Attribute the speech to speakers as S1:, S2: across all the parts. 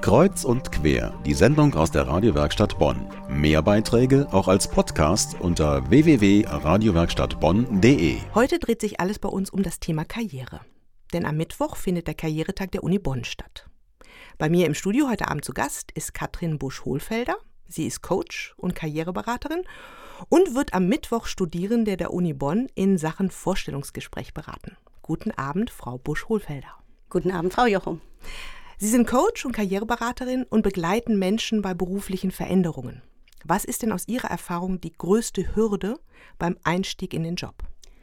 S1: Kreuz und quer, die Sendung aus der Radiowerkstatt Bonn. Mehr Beiträge auch als Podcast unter www.radiowerkstattbonn.de.
S2: Heute dreht sich alles bei uns um das Thema Karriere. Denn am Mittwoch findet der Karrieretag der Uni Bonn statt. Bei mir im Studio heute Abend zu Gast ist Katrin Busch-Hohlfelder. Sie ist Coach und Karriereberaterin und wird am Mittwoch Studierende der Uni Bonn in Sachen Vorstellungsgespräch beraten. Guten Abend, Frau Busch-Hohlfelder.
S3: Guten Abend, Frau Jochum.
S2: Sie sind Coach und Karriereberaterin und begleiten Menschen bei beruflichen Veränderungen. Was ist denn aus Ihrer Erfahrung die größte Hürde beim Einstieg in den Job?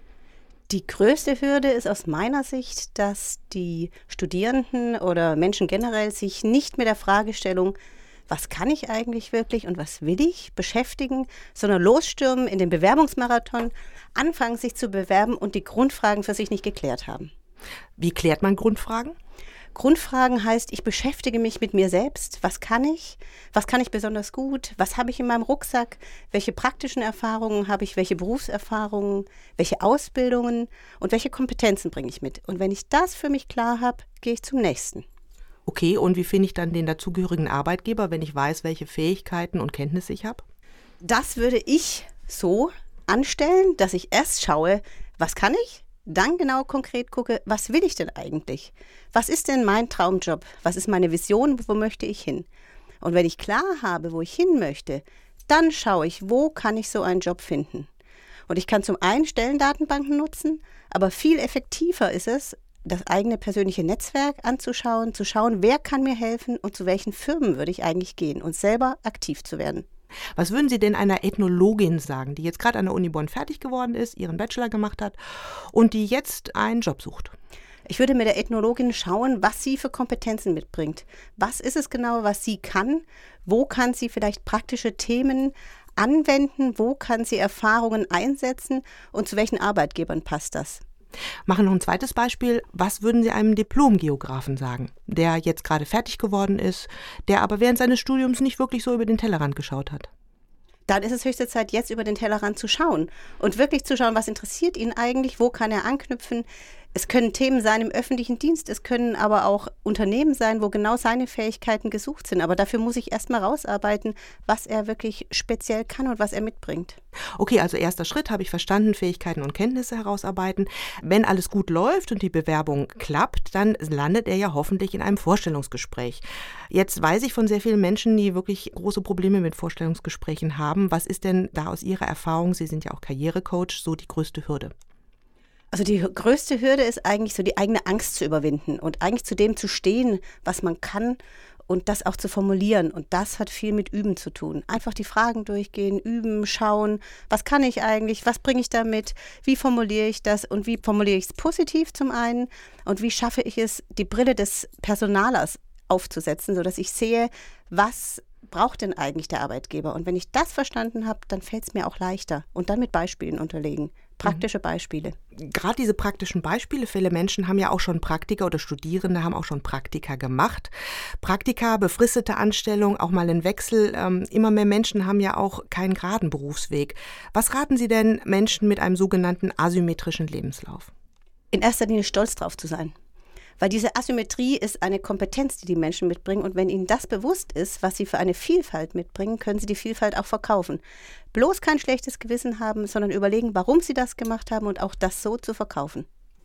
S3: Die größte Hürde ist aus meiner Sicht, dass die Studierenden oder Menschen generell sich nicht mit der Fragestellung, was kann ich eigentlich wirklich und was will ich, beschäftigen, sondern losstürmen in den Bewerbungsmarathon, anfangen sich zu bewerben und die Grundfragen für sich nicht geklärt haben.
S2: Wie klärt man Grundfragen?
S3: Grundfragen heißt, ich beschäftige mich mit mir selbst. Was kann ich? Was kann ich besonders gut? Was habe ich in meinem Rucksack? Welche praktischen Erfahrungen habe ich? Welche Berufserfahrungen? Welche Ausbildungen? Und welche Kompetenzen bringe ich mit? Und wenn ich das für mich klar habe, gehe ich zum nächsten.
S2: Okay, und wie finde ich dann den dazugehörigen Arbeitgeber, wenn ich weiß, welche Fähigkeiten und Kenntnisse ich habe?
S3: Das würde ich so anstellen, dass ich erst schaue, was kann ich? Dann genau konkret gucke, was will ich denn eigentlich? Was ist denn mein Traumjob? Was ist meine Vision? Wo möchte ich hin? Und wenn ich klar habe, wo ich hin möchte, dann schaue ich, wo kann ich so einen Job finden? Und ich kann zum einen Stellendatenbanken nutzen, aber viel effektiver ist es, das eigene persönliche Netzwerk anzuschauen, zu schauen, wer kann mir helfen und zu welchen Firmen würde ich eigentlich gehen und selber aktiv zu werden.
S2: Was würden Sie denn einer Ethnologin sagen, die jetzt gerade an der Uni Bonn fertig geworden ist, ihren Bachelor gemacht hat und die jetzt einen Job sucht?
S3: Ich würde mit der Ethnologin schauen, was sie für Kompetenzen mitbringt. Was ist es genau, was sie kann? Wo kann sie vielleicht praktische Themen anwenden? Wo kann sie Erfahrungen einsetzen? Und zu welchen Arbeitgebern passt das?
S2: Machen noch ein zweites Beispiel. Was würden Sie einem Diplom-Geografen sagen, der jetzt gerade fertig geworden ist, der aber während seines Studiums nicht wirklich so über den Tellerrand geschaut hat?
S3: Dann ist es höchste Zeit, jetzt über den Tellerrand zu schauen und wirklich zu schauen, was interessiert ihn eigentlich, wo kann er anknüpfen. Es können Themen sein im öffentlichen Dienst, es können aber auch Unternehmen sein, wo genau seine Fähigkeiten gesucht sind. Aber dafür muss ich erstmal rausarbeiten, was er wirklich speziell kann und was er mitbringt.
S2: Okay, also erster Schritt, habe ich verstanden, Fähigkeiten und Kenntnisse herausarbeiten. Wenn alles gut läuft und die Bewerbung klappt, dann landet er ja hoffentlich in einem Vorstellungsgespräch. Jetzt weiß ich von sehr vielen Menschen, die wirklich große Probleme mit Vorstellungsgesprächen haben. Was ist denn da aus Ihrer Erfahrung, Sie sind ja auch Karrierecoach, so die größte Hürde?
S3: Also die größte Hürde ist eigentlich so die eigene Angst zu überwinden und eigentlich zu dem zu stehen, was man kann und das auch zu formulieren. Und das hat viel mit Üben zu tun. Einfach die Fragen durchgehen, üben, schauen, was kann ich eigentlich, was bringe ich damit, wie formuliere ich das und wie formuliere ich es positiv zum einen und wie schaffe ich es, die Brille des Personalers aufzusetzen, sodass ich sehe, was braucht denn eigentlich der Arbeitgeber? Und wenn ich das verstanden habe, dann fällt es mir auch leichter. Und dann mit Beispielen unterlegen. Praktische Beispiele.
S2: Gerade diese praktischen Beispiele, viele Menschen haben ja auch schon Praktika oder Studierende haben auch schon Praktika gemacht. Praktika, befristete Anstellung, auch mal ein Wechsel. Immer mehr Menschen haben ja auch keinen geraden Berufsweg. Was raten Sie denn Menschen mit einem sogenannten asymmetrischen Lebenslauf?
S3: In erster Linie stolz drauf zu sein. Weil diese Asymmetrie ist eine Kompetenz, die die Menschen mitbringen. Und wenn ihnen das bewusst ist, was sie für eine Vielfalt mitbringen, können sie die Vielfalt auch verkaufen. Bloß kein schlechtes Gewissen haben, sondern überlegen, warum sie das gemacht haben und auch das so zu verkaufen.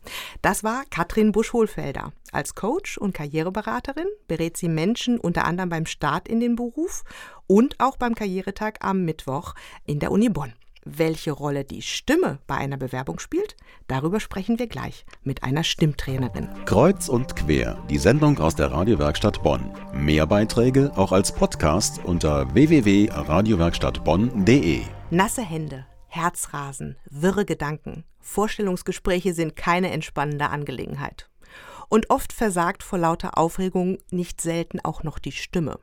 S2: Das war Katrin Busch-Hohlfelder. Als Coach und Karriereberaterin berät sie Menschen unter anderem beim Start in den Beruf und auch beim Karrieretag am Mittwoch in der Uni Bonn. Welche Rolle die Stimme bei einer Bewerbung spielt, darüber sprechen wir gleich mit einer Stimmtrainerin.
S1: Kreuz und quer, die Sendung aus der Radiowerkstatt Bonn. Mehr Beiträge auch als Podcast unter www.radiowerkstattbonn.de.
S2: Nasse Hände, Herzrasen, wirre Gedanken. Vorstellungsgespräche sind keine entspannende Angelegenheit. Und oft versagt vor lauter Aufregung nicht selten auch noch die Stimme.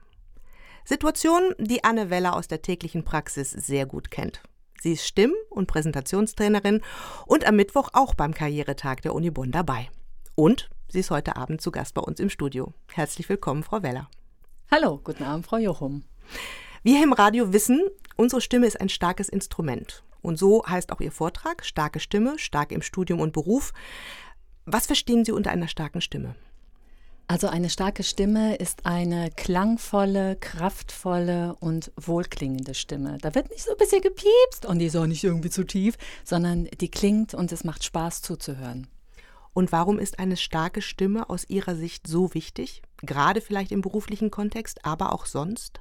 S2: Situation, die Anne Weller aus der täglichen Praxis sehr gut kennt. Sie ist Stimm- und Präsentationstrainerin und am Mittwoch auch beim Karrieretag der Uni Bonn dabei. Und sie ist heute Abend zu Gast bei uns im Studio. Herzlich willkommen, Frau Weller.
S4: Hallo, guten Abend, Frau Jochum.
S2: Wir hier im Radio wissen, unsere Stimme ist ein starkes Instrument. Und so heißt auch Ihr Vortrag, starke Stimme, stark im Studium und Beruf. Was verstehen Sie unter einer starken Stimme?
S4: Also eine starke Stimme ist eine klangvolle, kraftvolle und wohlklingende Stimme. Da wird nicht so ein bisschen gepiepst und die ist auch nicht irgendwie zu tief, sondern die klingt und es macht Spaß zuzuhören.
S2: Und warum ist eine starke Stimme aus Ihrer Sicht so wichtig? Gerade vielleicht im beruflichen Kontext, aber auch sonst?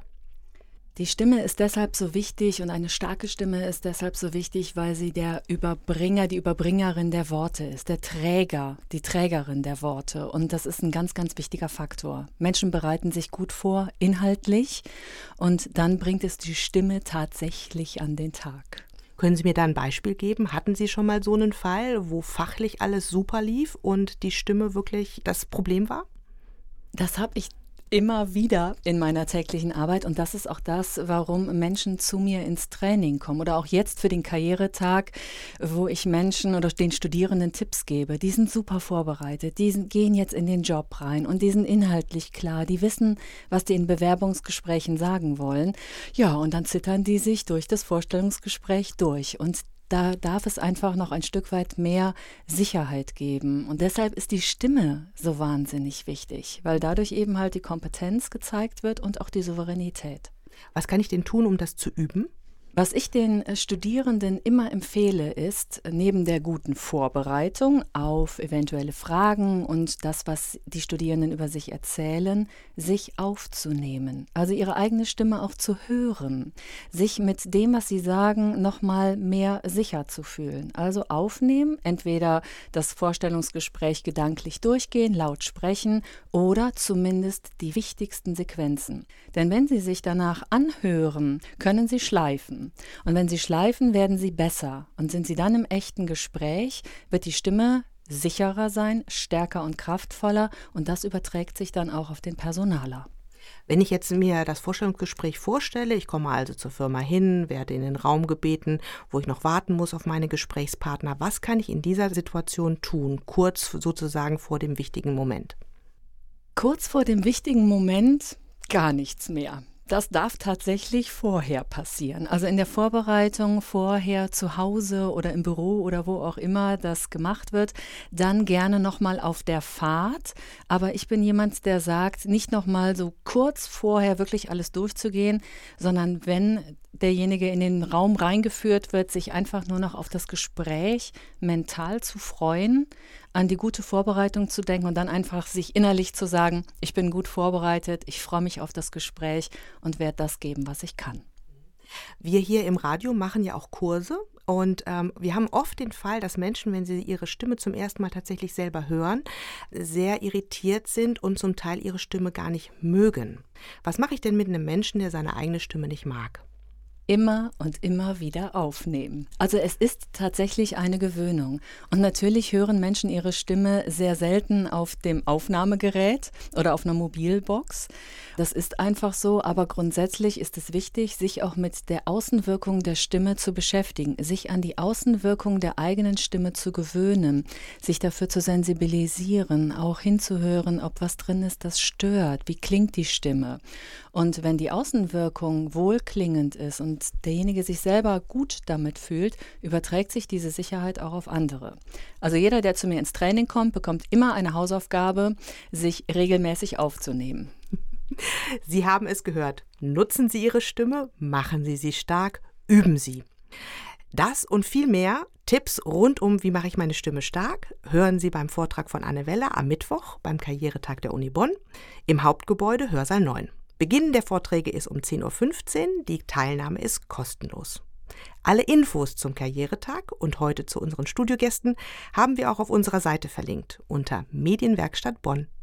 S4: Die Stimme ist deshalb so wichtig und eine starke Stimme ist deshalb so wichtig, weil sie der Überbringer, die Überbringerin der Worte ist, der Träger, die Trägerin der Worte. Und das ist ein ganz, ganz wichtiger Faktor. Menschen bereiten sich gut vor, inhaltlich, und dann bringt es die Stimme tatsächlich an den Tag.
S2: Können Sie mir da ein Beispiel geben? Hatten Sie schon mal so einen Fall, wo fachlich alles super lief und die Stimme wirklich das Problem war?
S4: Das habe ich immer wieder in meiner täglichen Arbeit, und das ist auch das, warum Menschen zu mir ins Training kommen oder auch jetzt für den Karrieretag, wo ich Menschen oder den Studierenden Tipps gebe. Die sind super vorbereitet, gehen jetzt in den Job rein und die sind inhaltlich klar, die wissen, was die in Bewerbungsgesprächen sagen wollen. Ja, und dann zittern die sich durch das Vorstellungsgespräch durch, und da darf es einfach noch ein Stück weit mehr Sicherheit geben. Und deshalb ist die Stimme so wahnsinnig wichtig, weil dadurch eben halt die Kompetenz gezeigt wird und auch die Souveränität.
S2: Was kann ich denn tun, um das zu üben?
S4: Was ich den Studierenden immer empfehle, ist, neben der guten Vorbereitung auf eventuelle Fragen und das, was die Studierenden über sich erzählen, sich aufzunehmen. Also ihre eigene Stimme auch zu hören, sich mit dem, was sie sagen, nochmal mehr sicher zu fühlen. Also aufnehmen, entweder das Vorstellungsgespräch gedanklich durchgehen, laut sprechen oder zumindest die wichtigsten Sequenzen. Denn wenn sie sich danach anhören, können sie schleifen. Und wenn sie schleifen, werden sie besser. Und sind sie dann im echten Gespräch, wird die Stimme sicherer sein, stärker und kraftvoller. Und das überträgt sich dann auch auf den Personaler.
S2: Wenn ich jetzt mir das Vorstellungsgespräch vorstelle, ich komme also zur Firma hin, werde in den Raum gebeten, wo ich noch warten muss auf meine Gesprächspartner. Was kann ich in dieser Situation tun, kurz sozusagen vor dem wichtigen Moment?
S4: Kurz vor dem wichtigen Moment gar nichts mehr. Das darf tatsächlich vorher passieren. Also in der Vorbereitung vorher zu Hause oder im Büro oder wo auch immer das gemacht wird, dann gerne nochmal auf der Fahrt. Aber ich bin jemand, der sagt, nicht nochmal so kurz vorher wirklich alles durchzugehen, sondern wenn derjenige in den Raum reingeführt wird, sich einfach nur noch auf das Gespräch mental zu freuen, an die gute Vorbereitung zu denken und dann einfach sich innerlich zu sagen, ich bin gut vorbereitet, ich freue mich auf das Gespräch und werde das geben, was ich kann.
S2: Wir hier im Radio machen ja auch Kurse und wir haben oft den Fall, dass Menschen, wenn sie ihre Stimme zum ersten Mal tatsächlich selber hören, sehr irritiert sind und zum Teil ihre Stimme gar nicht mögen. Was mache ich denn mit einem Menschen, der seine eigene Stimme nicht mag?
S4: Immer und immer wieder aufnehmen. Also es ist tatsächlich eine Gewöhnung. Und natürlich hören Menschen ihre Stimme sehr selten auf dem Aufnahmegerät oder auf einer Mobilbox. Das ist einfach so, aber grundsätzlich ist es wichtig, sich auch mit der Außenwirkung der Stimme zu beschäftigen, sich an die Außenwirkung der eigenen Stimme zu gewöhnen, sich dafür zu sensibilisieren, auch hinzuhören, ob was drin ist, das stört, wie klingt die Stimme. Und wenn die Außenwirkung wohlklingend ist und derjenige sich selber gut damit fühlt, überträgt sich diese Sicherheit auch auf andere. Also jeder, der zu mir ins Training kommt, bekommt immer eine Hausaufgabe, sich regelmäßig aufzunehmen.
S2: Sie haben es gehört. Nutzen Sie Ihre Stimme, machen Sie sie stark, üben Sie. Das und viel mehr Tipps rund um Wie mache ich meine Stimme stark hören Sie beim Vortrag von Anne Weller am Mittwoch beim Karrieretag der Uni Bonn im Hauptgebäude Hörsaal 9. Beginn der Vorträge ist um 10.15 Uhr, die Teilnahme ist kostenlos. Alle Infos zum Karrieretag und heute zu unseren Studiogästen haben wir auch auf unserer Seite verlinkt unter medienwerkstattbonn.de.